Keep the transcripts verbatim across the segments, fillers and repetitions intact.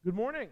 Good morning.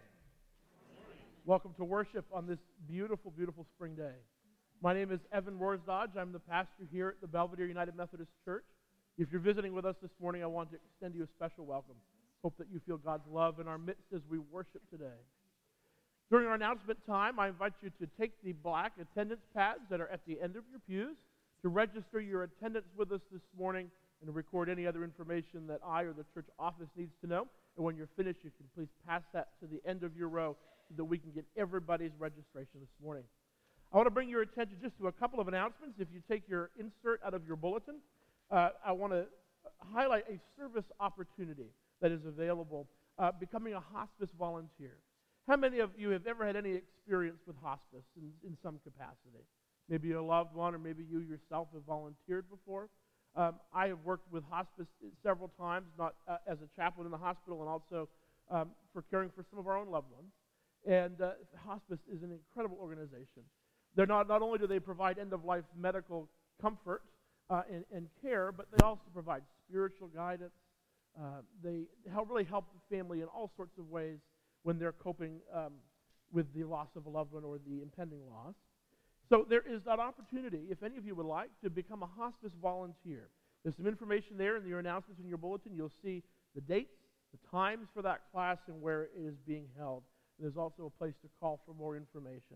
Welcome to worship on this beautiful, beautiful spring day. My name is Evan Rorsdodge. I'm the pastor here at the Belvedere United Methodist Church. If you're visiting with us this morning, I want to extend you a special welcome. Hope that you feel God's love in our midst as we worship today. During our announcement time, I invite you to take the black attendance pads that are at the end of your pews to register your attendance with us this morning and to record any other information that I or the church office needs to know. And when you're finished, you can please pass that to the end of your row so that we can get everybody's registration this morning. I want to bring your attention just to a couple of announcements. If you take your insert out of your bulletin, uh, I want to highlight a service opportunity that is available, uh, becoming a hospice volunteer. How many of you have ever had any experience with hospice in, in some capacity? Maybe a loved one or maybe you yourself have volunteered before. Um, I have worked with hospice several times, not uh, as a chaplain in the hospital and also um, for caring for some of our own loved ones. And uh, hospice is an incredible organization. They're not, not only do they provide end-of-life medical comfort uh, and, and care, but they also provide spiritual guidance. Uh, they help, really help the family in all sorts of ways when they're coping um, with the loss of a loved one or the impending loss. So there is that opportunity, if any of you would like, to become a hospice volunteer. There's some information there in your announcements in your bulletin. You'll see the dates, the times for that class, and where it is being held. There's also a place to call for more information.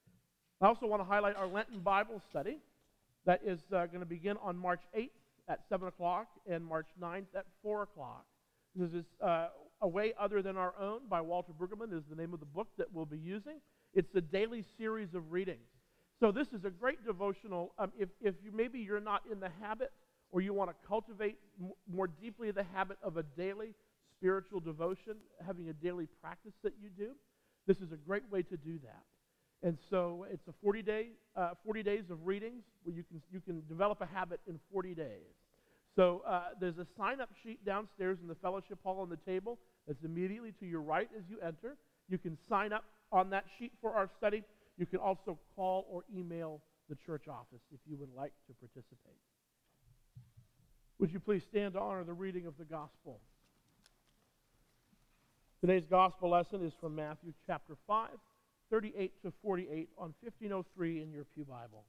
I also want to highlight our Lenten Bible study that is uh, going to begin on March eighth at seven o'clock and March ninth at four o'clock. This is uh, A Way Other Than Our Own by Walter Brueggemann is the name of the book that we'll be using. It's a daily series of readings. So this is a great devotional. Um, if if you, maybe you're not in the habit or you want to cultivate m- more deeply the habit of a daily spiritual devotion, having a daily practice that you do, this is a great way to do that. And so it's a forty day, uh, forty days of readings where you can you can develop a habit in forty days. So uh, there's a sign-up sheet downstairs in the fellowship hall on the table that's immediately to your right as you enter. You can sign up on that sheet for our study. You can also call or email the church office if you would like to participate. Would you please stand to honor the reading of the gospel? Today's gospel lesson is from Matthew chapter five, thirty-eight to forty-eight on fifteen oh three in your pew Bible.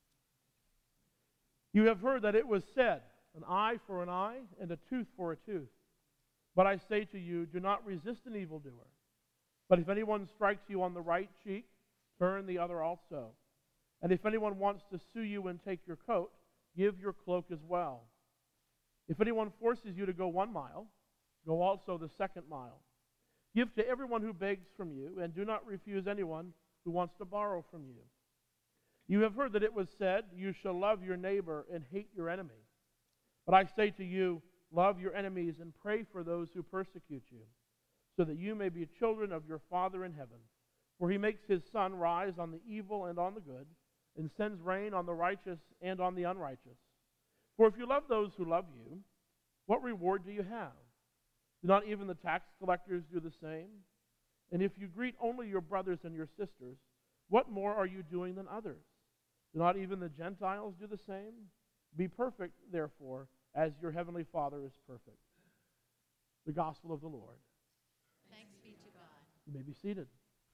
You have heard that it was said, an eye for an eye and a tooth for a tooth. But I say to you, do not resist an evildoer. But if anyone strikes you on the right cheek, turn the other also. And if anyone wants to sue you and take your coat, give your cloak as well. If anyone forces you to go one mile, go also the second mile. Give to everyone who begs from you, and do not refuse anyone who wants to borrow from you. You have heard that it was said, you shall love your neighbor and hate your enemy. But I say to you, love your enemies and pray for those who persecute you, so that you may be children of your Father in heaven. For he makes his sun rise on the evil and on the good, and sends rain on the righteous and on the unrighteous. For if you love those who love you, what reward do you have? Do not even the tax collectors do the same? And if you greet only your brothers and your sisters, what more are you doing than others? Do not even the Gentiles do the same? Be perfect, therefore, as your heavenly Father is perfect. The gospel of the Lord. Thanks be to God. You may be seated.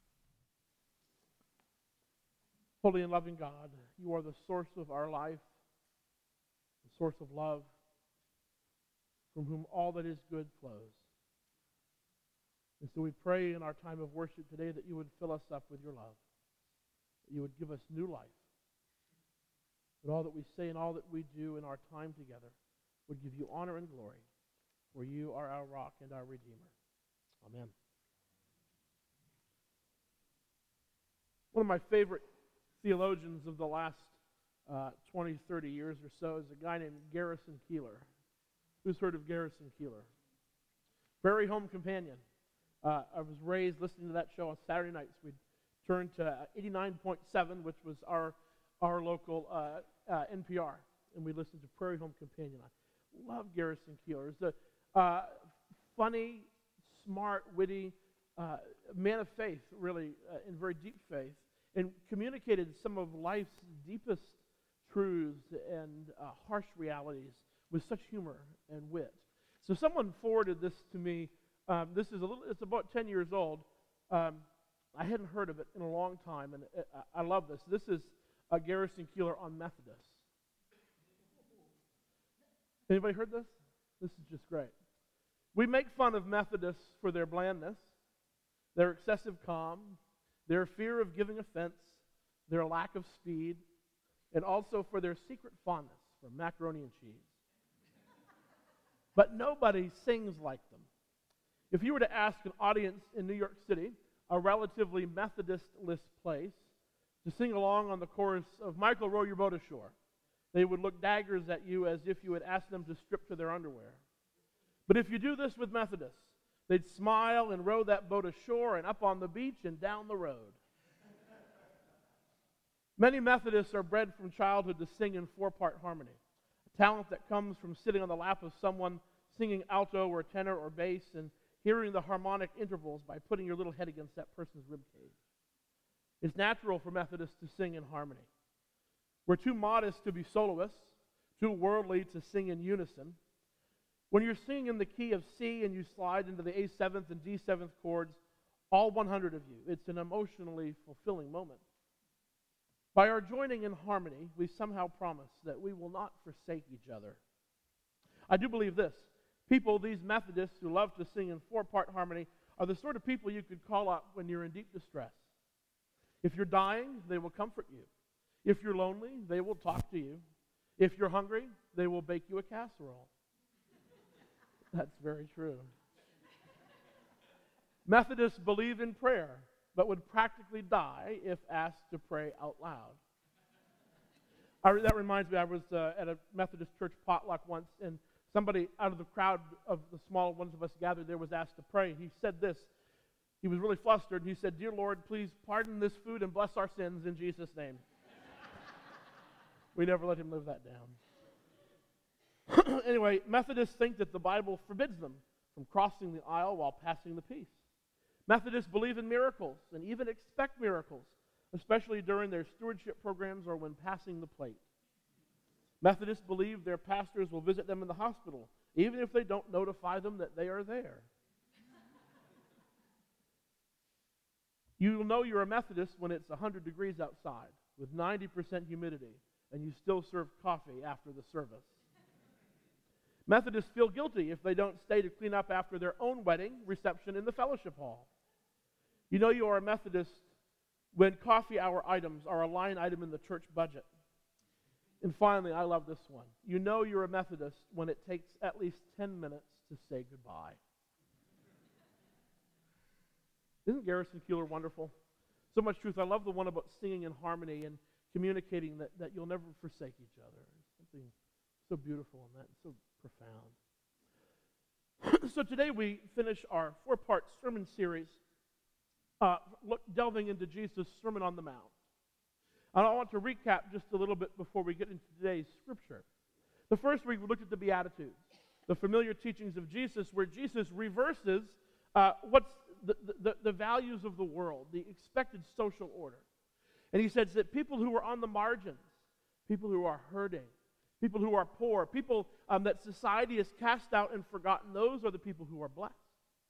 Holy and loving God, you are the source of our life, the source of love, from whom all that is good flows. And so we pray in our time of worship today that you would fill us up with your love, that you would give us new life, that all that we say and all that we do in our time together would give you honor and glory, for you are our rock and our Redeemer. Amen. One of my favorite theologians of the last uh, twenty, thirty years or so is a guy named Garrison Keillor. Who's heard of Garrison Keillor? Prairie Home Companion. Uh, I was raised listening to that show on Saturday nights. We'd turn to eighty-nine point seven, which was our our local uh, uh, N P R, and we listened to Prairie Home Companion. I love Garrison Keillor. He's a uh, funny, smart, witty uh, man of faith, really, uh, in very deep faith, and communicated some of life's deepest truths and uh, harsh realities with such humor and wit. So someone forwarded this to me Um, this is a little, it's about ten years old. Um, I hadn't heard of it in a long time, and it, I, I love this. This is a Garrison Keillor on Methodist. Anybody heard this? This is just great. We make fun of Methodists for their blandness, their excessive calm, their fear of giving offense, their lack of speed, and also for their secret fondness for macaroni and cheese. But nobody sings like them. If you were to ask an audience in New York City, a relatively Methodist-less place, to sing along on the chorus of Michael, Row Your Boat Ashore, they would look daggers at you as if you had asked them to strip to their underwear. But if you do this with Methodists, they'd smile and row that boat ashore and up on the beach and down the road. Many Methodists are bred from childhood to sing in four-part harmony, a talent that comes from sitting on the lap of someone singing alto or tenor or bass and hearing the harmonic intervals by putting your little head against that person's rib cage. It's natural for Methodists to sing in harmony. We're too modest to be soloists, too worldly to sing in unison. When you're singing in the key of C and you slide into the A seventh and D seventh chords, all one hundred of you, it's an emotionally fulfilling moment. By our joining in harmony, we somehow promise that we will not forsake each other. I do believe this. People, these Methodists who love to sing in four-part harmony, are the sort of people you could call up when you're in deep distress. If you're dying, they will comfort you. If you're lonely, they will talk to you. If you're hungry, they will bake you a casserole. That's very true. Methodists believe in prayer, but would practically die if asked to pray out loud. I, that reminds me, I was uh, at a Methodist church potluck once, and somebody out of the crowd of the small ones of us gathered there was asked to pray. He said this. He was really flustered. He said, "Dear Lord, please pardon this food and bless our sins in Jesus' name." We never let him live that down. Anyway, Methodists think that the Bible forbids them from crossing the aisle while passing the peace. Methodists believe in miracles and even expect miracles, especially during their stewardship programs or when passing the plate. Methodists believe their pastors will visit them in the hospital, even if they don't notify them that they are there. You'll know you're a Methodist when it's one hundred degrees outside with ninety percent humidity and you still serve coffee after the service. Methodists feel guilty if they don't stay to clean up after their own wedding reception in the fellowship hall. You know you are a Methodist when coffee hour items are a line item in the church budget. And finally, I love this one. You know you're a Methodist when it takes at least ten minutes to say goodbye. Isn't Garrison Keillor wonderful? So much truth. I love the one about singing in harmony and communicating that, that you'll never forsake each other. There's something so beautiful in that, so profound. So today we finish our four-part sermon series, uh, look, delving into Jesus' Sermon on the Mount. And I want to recap just a little bit before we get into today's scripture. The first week we looked at the Beatitudes, the familiar teachings of Jesus, where Jesus reverses uh, what's the, the, the values of the world, the expected social order. And he says that people who are on the margins, people who are hurting, people who are poor, people um, that society has cast out and forgotten, those are the people who are blessed.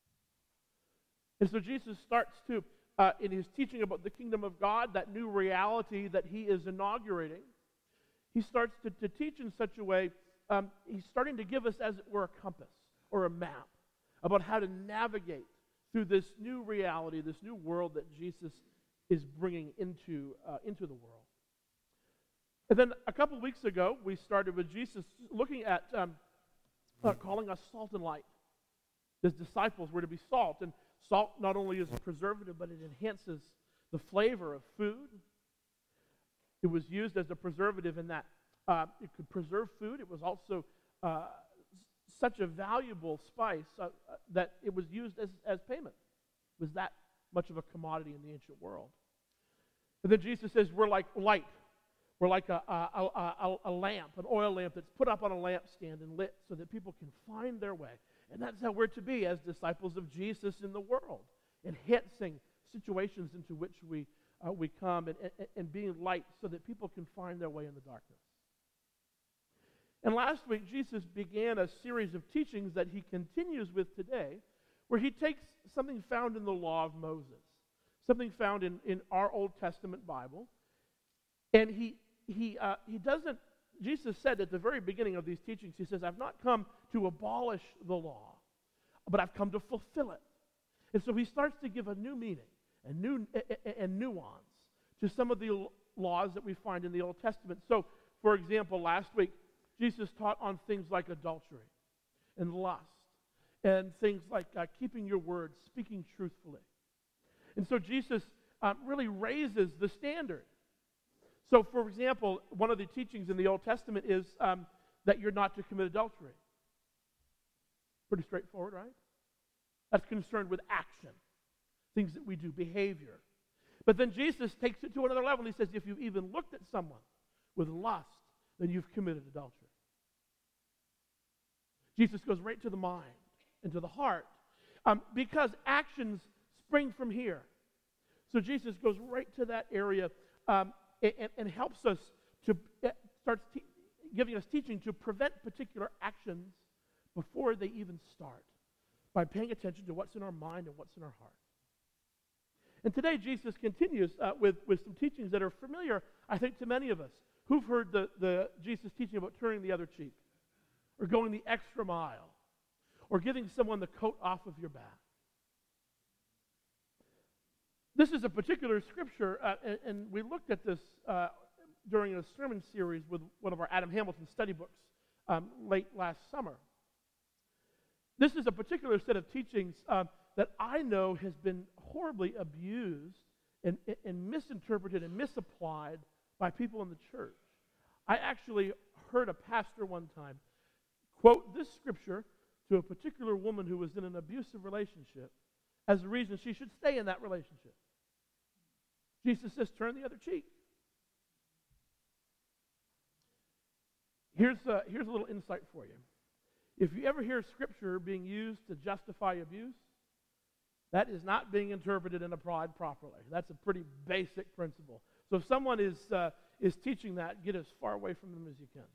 And so Jesus starts to, uh, in his teaching about the kingdom of God, that new reality that he is inaugurating, he starts to, to teach in such a way, um, he's starting to give us, as it were, a compass or a map about how to navigate through this new reality, this new world that Jesus is bringing into, uh, into the world. And then a couple weeks ago, we started with Jesus looking at um, uh, calling us salt and light. His disciples were to be salt, and salt not only is a preservative, but it enhances the flavor of food. It was used as a preservative in that uh, it could preserve food. It was also uh, such a valuable spice uh, uh, that it was used as, as payment. It was that much of a commodity in the ancient world. And then Jesus says we're like light. We're like a, a, a, a, a lamp, an oil lamp that's put up on a lampstand and lit so that people can find their way. And that's how we're to be as disciples of Jesus in the world, enhancing situations into which we, uh, we come and, and, and being light so that people can find their way in the darkness. And last week, Jesus began a series of teachings that he continues with today, where he takes something found in the law of Moses, something found in, in our Old Testament Bible, and he he uh, he doesn't. Jesus said at the very beginning of these teachings, he says, "I've not come to abolish the law, but I've come to fulfill it." And so he starts to give a new meaning and new and nuance to some of the laws that we find in the Old Testament. So, for example, last week Jesus taught on things like adultery and lust, and things like uh, keeping your word, speaking truthfully. And so Jesus uh, really raises the standard. So, for example, one of the teachings in the Old Testament is um, that you're not to commit adultery. Pretty straightforward, right? That's concerned with action, things that we do, behavior. But then Jesus takes it to another level. He says, if you've even looked at someone with lust, then you've committed adultery. Jesus goes right to the mind and to the heart, um, because actions spring from here. So Jesus goes right to that area um, and, and helps us to uh, starts te- giving us teaching to prevent particular actions before they even start, by paying attention to what's in our mind and what's in our heart. And today Jesus continues uh, with, with some teachings that are familiar, I think, to many of us who've heard the, the Jesus teaching about turning the other cheek, or going the extra mile, or giving someone the coat off of your back. This is a particular scripture, uh, and, and we looked at this uh, during a sermon series with one of our Adam Hamilton study books um, late last summer. This is a particular set of teachings uh, that I know has been horribly abused and, and misinterpreted and misapplied by people in the church. I actually heard a pastor one time quote this scripture to a particular woman who was in an abusive relationship as the reason she should stay in that relationship. Jesus says, turn the other cheek. Here's a, here's a little insight for you. If you ever hear scripture being used to justify abuse, that is not being interpreted and applied properly. That's a pretty basic principle. So if someone is uh, is teaching that, get as far away from them as you can.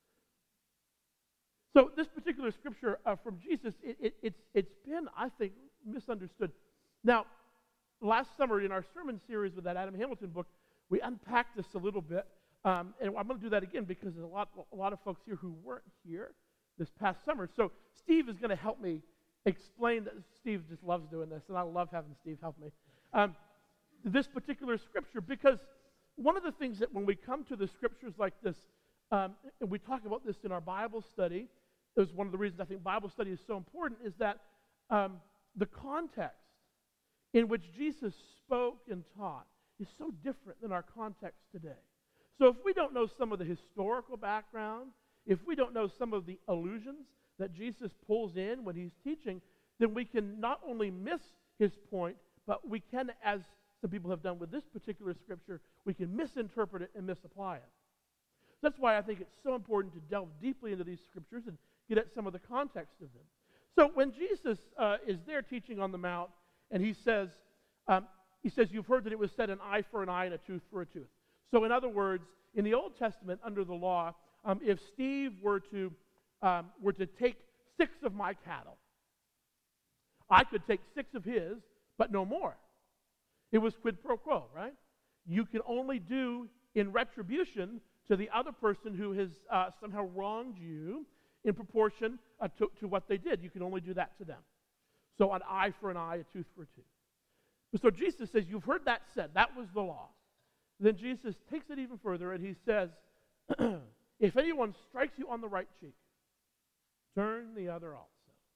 So this particular scripture uh, from Jesus, it, it, it's it's been, I think, misunderstood. Now, last summer in our sermon series with that Adam Hamilton book, we unpacked this a little bit, um, and I'm going to do that again because there's a lot a lot of folks here who weren't here this past summer. So Steve is going to help me explain that. Steve just loves doing this, and I love having Steve help me. Um, this particular scripture, because one of the things that when we come to the scriptures like this, um, and we talk about this in our Bible study, it was one of the reasons I think Bible study is so important, is that um, the context in which Jesus spoke and taught is so different than our context today. So if we don't know some of the historical background, if we don't know some of the allusions that Jesus pulls in when he's teaching, then we can not only miss his point, but we can, as some people have done with this particular scripture, we can misinterpret it and misapply it. That's why I think it's so important to delve deeply into these scriptures and get at some of the context of them. So when Jesus uh, is there teaching on the Mount, and he says, um, he says, you've heard that it was said an eye for an eye and a tooth for a tooth. So in other words, in the Old Testament, under the law, um, if Steve were to um, were to take six of my cattle, I could take six of his, but no more. It was quid pro quo, right? You can only do in retribution to the other person who has uh, somehow wronged you in proportion uh, to, to what they did. You can only do that to them. So an eye for an eye, a tooth for a tooth. So Jesus says, you've heard that said. That was the law. Then Jesus takes it even further, and he says, if anyone strikes you on the right cheek, turn the other also.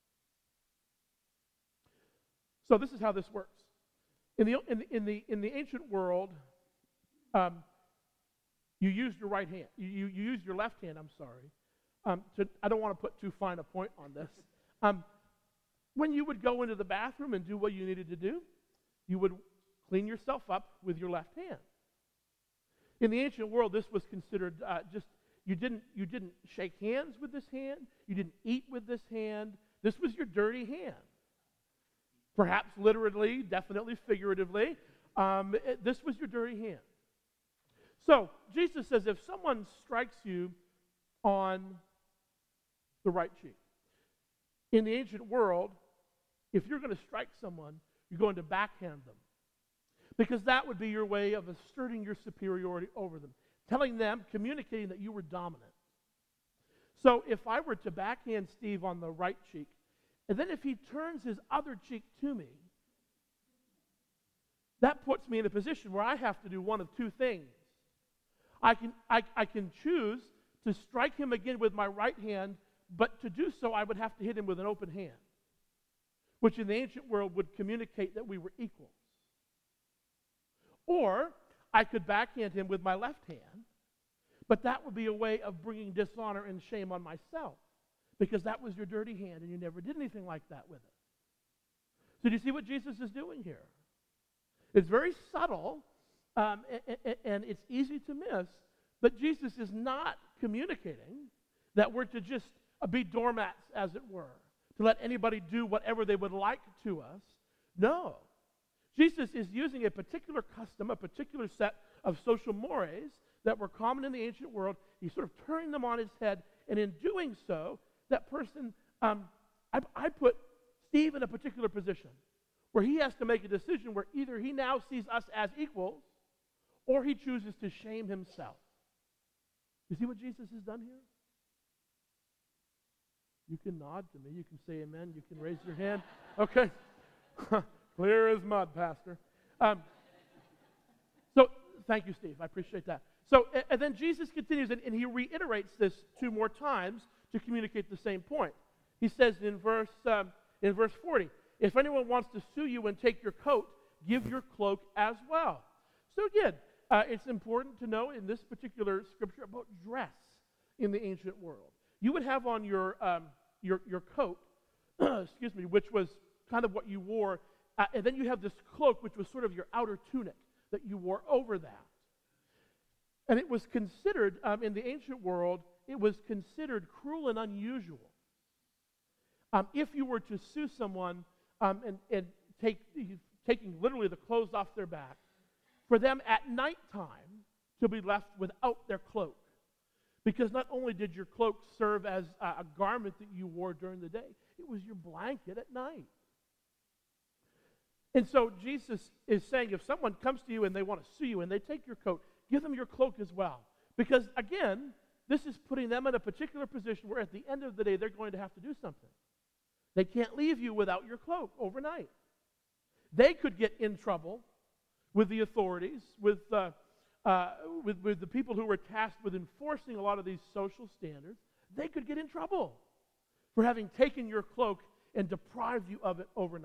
So this is how this works. In the in the in the, in the ancient world, um, you used your right hand. You, you, you used your left hand. I'm sorry. Um, to, I don't want to put too fine a point on this. Um, when you would go into the bathroom and do what you needed to do, you would clean yourself up with your left hand. In the ancient world, this was considered uh, just you didn't you didn't shake hands with this hand. You didn't eat with this hand. This was your dirty hand. Perhaps literally, definitely figuratively, um, it, this was your dirty hand. So Jesus says, if someone strikes you on the right cheek, in the ancient world, if you're going to strike someone, you're going to backhand them. Because that would be your way of asserting your superiority over them, telling them, communicating that you were dominant. So if I were to backhand Steve on the right cheek, and then if he turns his other cheek to me, that puts me in a position where I have to do one of two things. I can, I, I can choose to strike him again with my right hand, but to do so I would have to hit him with an open hand, which in the ancient world would communicate that we were equals. Or I could backhand him with my left hand, but that would be a way of bringing dishonor and shame on myself, because that was your dirty hand and you never did anything like that with it. So do you see what Jesus is doing here? It's very subtle, um, and, and it's easy to miss, but Jesus is not communicating that we're to just uh, be doormats, as it were, to let anybody do whatever they would like to us. No. Jesus is using a particular custom, a particular set of social mores that were common in the ancient world. He's sort of turning them on his head, and in doing so, that person, um, I, I put Steve in a particular position where he has to make a decision where either he now sees us as equals or he chooses to shame himself. You see what Jesus has done here? You can nod to me. You can say amen. You can raise your hand. Okay. Clear as mud, Pastor. Um, so, thank you, Steve. I appreciate that. So, and, and then Jesus continues, and, and he reiterates this two more times to communicate the same point. He says in verse um, in verse forty, if anyone wants to sue you and take your coat, give your cloak as well. So again, uh, it's important to know in this particular scripture about dress in the ancient world. You would have on your um, your your coat, excuse me, which was kind of what you wore. Uh, and then you have this cloak, which was sort of your outer tunic that you wore over that. And it was considered, um, in the ancient world, it was considered cruel and unusual. Um, if you were to sue someone um, and, and take, taking literally the clothes off their back, for them at nighttime to be left without their cloak. Because not only did your cloak serve as a, a garment that you wore during the day, it was your blanket at night. And so Jesus is saying, if someone comes to you and they want to sue you and they take your coat, give them your cloak as well. Because again, this is putting them in a particular position where at the end of the day, they're going to have to do something. They can't leave you without your cloak overnight. They could get in trouble with the authorities, with, uh, uh, with, with the people who were tasked with enforcing a lot of these social standards. They could get in trouble for having taken your cloak and deprived you of it overnight.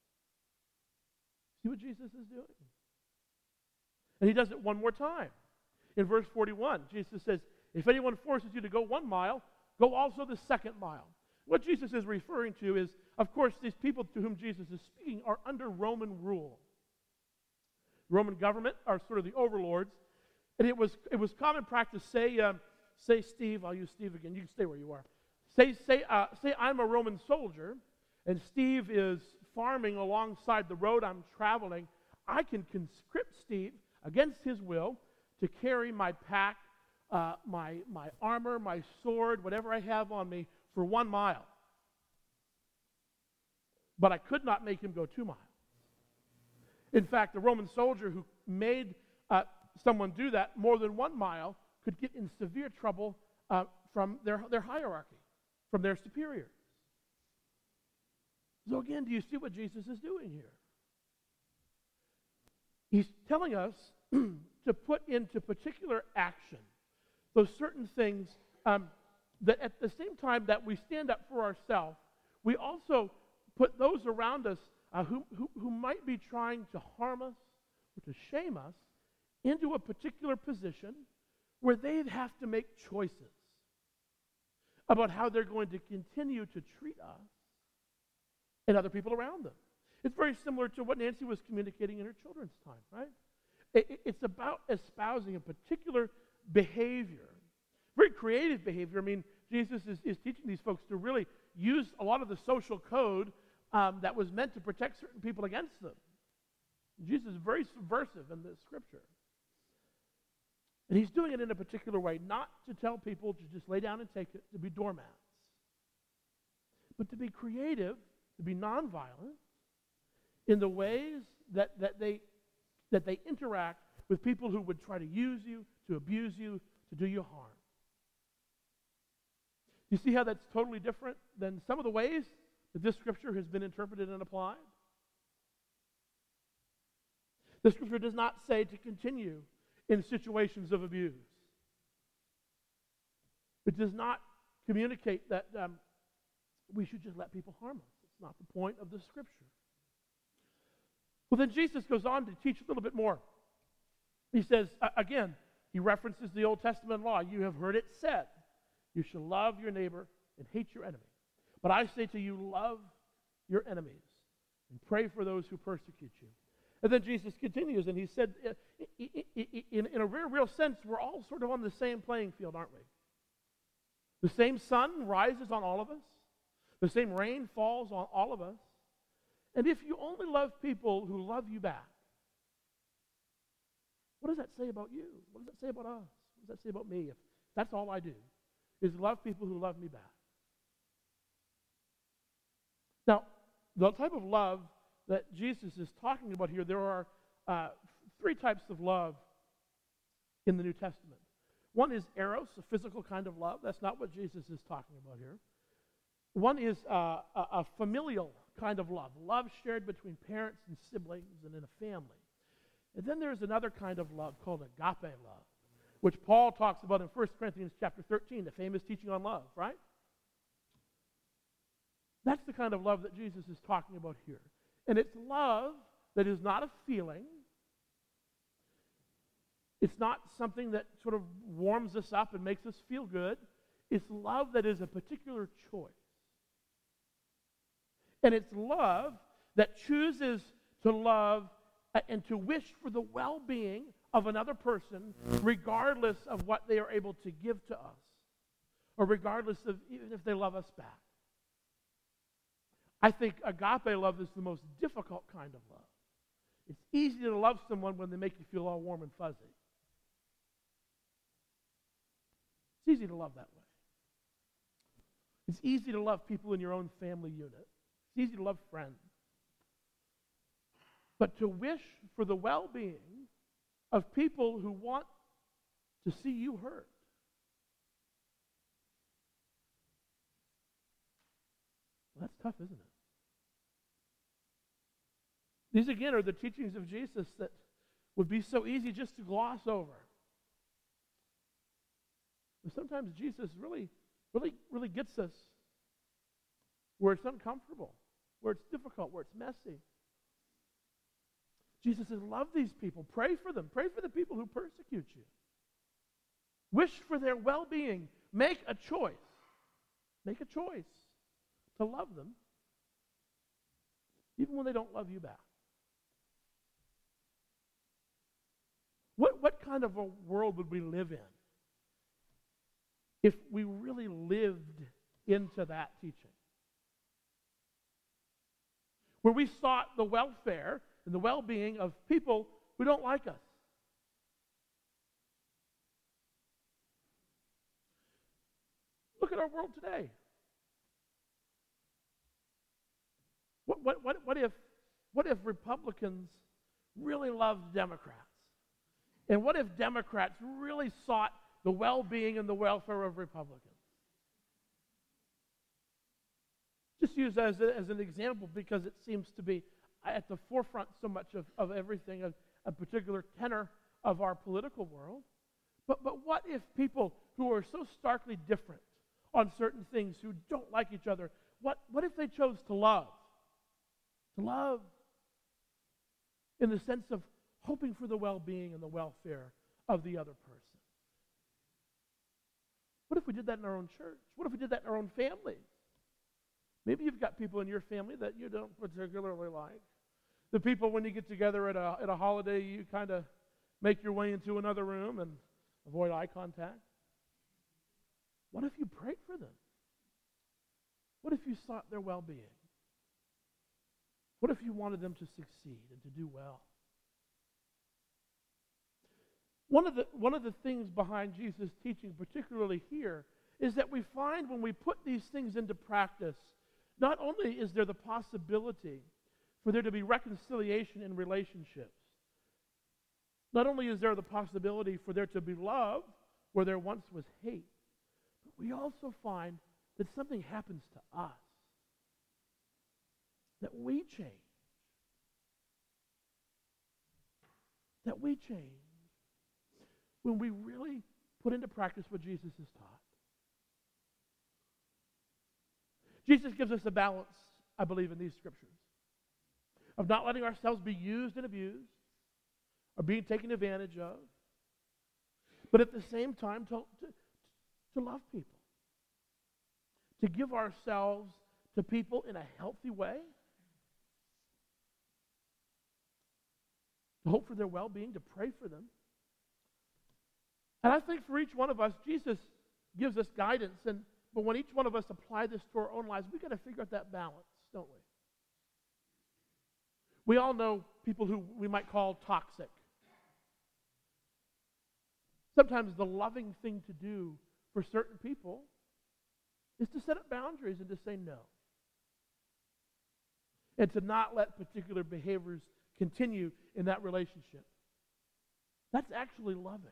See what Jesus is doing? And he does it one more time. In verse forty-one, Jesus says, if anyone forces you to go one mile, go also the second mile. What Jesus is referring to is, of course, these people to whom Jesus is speaking are under Roman rule. The Roman government are sort of the overlords. And it was it was common practice, say, um, say Steve, I'll use Steve again, you can stay where you are. Say, say, uh, say I'm a Roman soldier, and Steve is farming alongside the road I'm traveling. I can conscript Steve against his will to carry my pack, uh, my, my armor, my sword, whatever I have on me, for one mile. But I could not make him go two miles. In fact, a Roman soldier who made uh, someone do that more than one mile could get in severe trouble uh, from their, their hierarchy, from their superiors. So again, do you see what Jesus is doing here? He's telling us to put into particular action those certain things um, that at the same time that we stand up for ourselves, we also put those around us uh, who, who, who might be trying to harm us or to shame us into a particular position where they'd have to make choices about how they're going to continue to treat us and other people around them. It's very similar to what Nancy was communicating in her children's time, right? It, it's about espousing a particular behavior, very creative behavior. I mean, Jesus is, is teaching these folks to really use a lot of the social code um, that was meant to protect certain people against them. Jesus is very subversive in this scripture. And he's doing it in a particular way, not to tell people to just lay down and take it, to be doormats, but to be creative to be nonviolent in the ways that, that, they, that they interact with people who would try to use you, to abuse you, to do you harm. You see how that's totally different than some of the ways that this scripture has been interpreted and applied? The scripture does not say to continue in situations of abuse. It does not communicate that um, we should just let people harm us. It's not the point of the scripture. Well, then Jesus goes on to teach a little bit more. He says, uh, again, he references the Old Testament law. You have heard it said, you shall love your neighbor and hate your enemy. But I say to you, love your enemies and pray for those who persecute you. And then Jesus continues, and he said, in, in a real, real sense, we're all sort of on the same playing field, aren't we? The same sun rises on all of us. The same rain falls on all of us. And if you only love people who love you back, what does that say about you? What does that say about us? What does that say about me? If that's all I do, is love people who love me back. Now, the type of love that Jesus is talking about here, there are uh, three types of love in the New Testament. One is eros, a physical kind of love. That's not what Jesus is talking about here. One is uh, a, a familial kind of love, love shared between parents and siblings and in a family. And then there's another kind of love called agape love, which Paul talks about in First Corinthians chapter thirteen, the famous teaching on love, right? That's the kind of love that Jesus is talking about here. And it's love that is not a feeling. It's not something that sort of warms us up and makes us feel good. It's love that is a particular choice. And it's love that chooses to love and to wish for the well-being of another person regardless of what they are able to give to us, or regardless of even if they love us back. I think agape love is the most difficult kind of love. It's easy to love someone when they make you feel all warm and fuzzy. It's easy to love that way. It's easy to love people in your own family unit. It's easy to love friends. But to wish for the well-being of people who want to see you hurt, well, that's tough, isn't it? These, again, are the teachings of Jesus that would be so easy just to gloss over. But sometimes Jesus really, really, really gets us where it's uncomfortable, where it's difficult, where it's messy. Jesus says, love these people. Pray for them. Pray for the people who persecute you. Wish for their well-being. Make a choice. Make a choice to love them, even when they don't love you back. What, what kind of a world would we live in if we really lived into that teaching? Where we sought the welfare and the well-being of people who don't like us. Look at our world today. What, what, what, what, if, what if Republicans really loved Democrats? And what if Democrats really sought the well-being and the welfare of Republicans? Just use that as, a, as an example because it seems to be at the forefront so much of, of everything, a, a particular tenor of our political world. But, but what if people who are so starkly different on certain things, who don't like each other, what, what if they chose to love? To love in the sense of hoping for the well-being and the welfare of the other person. What if we did that in our own church? What if we did that in our own families? Maybe you've got people in your family that you don't particularly like. The people, when you get together at a, at a holiday, you kind of make your way into another room and avoid eye contact. What if you prayed for them? What if you sought their well-being? What if you wanted them to succeed and to do well? One of the, one of the things behind Jesus' teaching, particularly here, is that we find when we put these things into practice, Not only is there the possibility for there to be reconciliation in relationships, not only is there the possibility for there to be love where there once was hate, but we also find that something happens to us, that we change, that we change when we really put into practice what Jesus has taught. Jesus gives us a balance, I believe, in these scriptures of not letting ourselves be used and abused or being taken advantage of, but at the same time to, to, to love people, to give ourselves to people in a healthy way, to hope for their well-being, to pray for them. And I think for each one of us, Jesus gives us guidance, and but when each one of us apply this to our own lives, we've got to figure out that balance, don't we? We all know people who we might call toxic. Sometimes the loving thing to do for certain people is to set up boundaries and to say no. And to not let particular behaviors continue in that relationship. That's actually loving.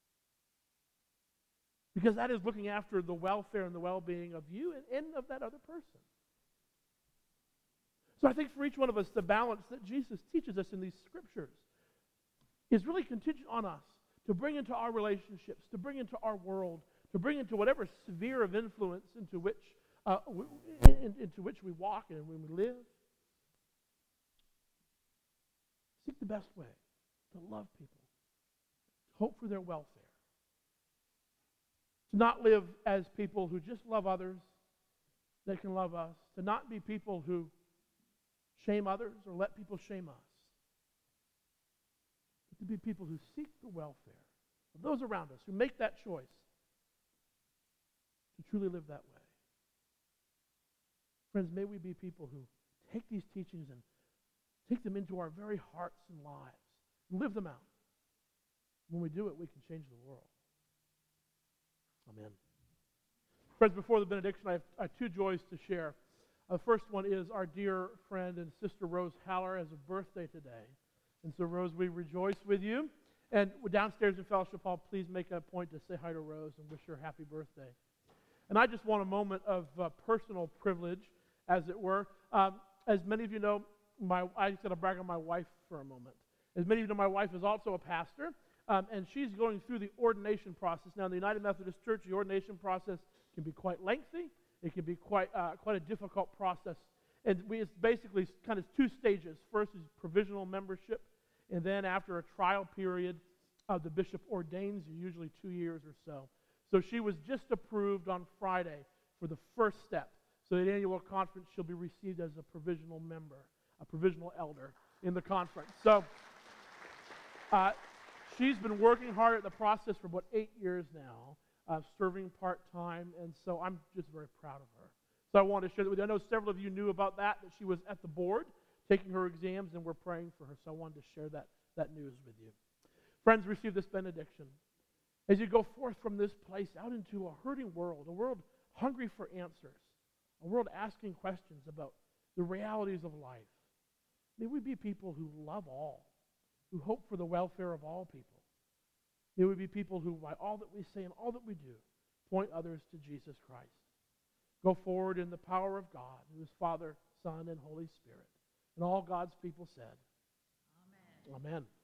Because that is looking after the welfare and the well-being of you and, and of that other person. So I think for each one of us, the balance that Jesus teaches us in these scriptures is really contingent on us to bring into our relationships, to bring into our world, to bring into whatever sphere of influence into which uh, w- in, into which we walk and when we live. Seek the best way to love people, to hope for their welfare. To not live as people who just love others that can love us. To not be people who shame others or let people shame us. But to be people who seek the welfare of those around us, who make that choice to truly live that way. Friends, may we be people who take these teachings and take them into our very hearts and lives and live them out. When we do it, we can change the world. Amen. Friends, before the benediction, I have, I have two joys to share. Uh, the first one is our dear friend and sister Rose Haller has a birthday today. And so, Rose, we rejoice with you. And downstairs in Fellowship Hall, please make a point to say hi to Rose and wish her happy birthday. And I just want a moment of uh, personal privilege, as it were. Um, as many of you know, my I just got to brag on my wife for a moment. As many of you know, my wife is also a pastor. Um, and she's going through the ordination process. Now, in the United Methodist Church, the ordination process can be quite lengthy. It can be quite uh, quite a difficult process. And we, it's basically kind of two stages. First is provisional membership, and then after a trial period, uh, the bishop ordains you, usually two years or so. So she was just approved on Friday for the first step. So at the annual conference, she'll be received as a provisional member, a provisional elder in the conference. So uh, she's been working hard at the process for about eight years now, uh, serving part-time, and so I'm just very proud of her. So I wanted to share that with you. I know several of you knew about that, that she was at the board taking her exams, and we're praying for her, so I wanted to share that, that news with you. Friends, receive this benediction. As you go forth from this place out into a hurting world, a world hungry for answers, a world asking questions about the realities of life, may we be people who love all, who hope for the welfare of all people. May we be people who, by all that we say and all that we do, point others to Jesus Christ. Go forward in the power of God, who is Father, Son, and Holy Spirit. And all God's people said, Amen. Amen.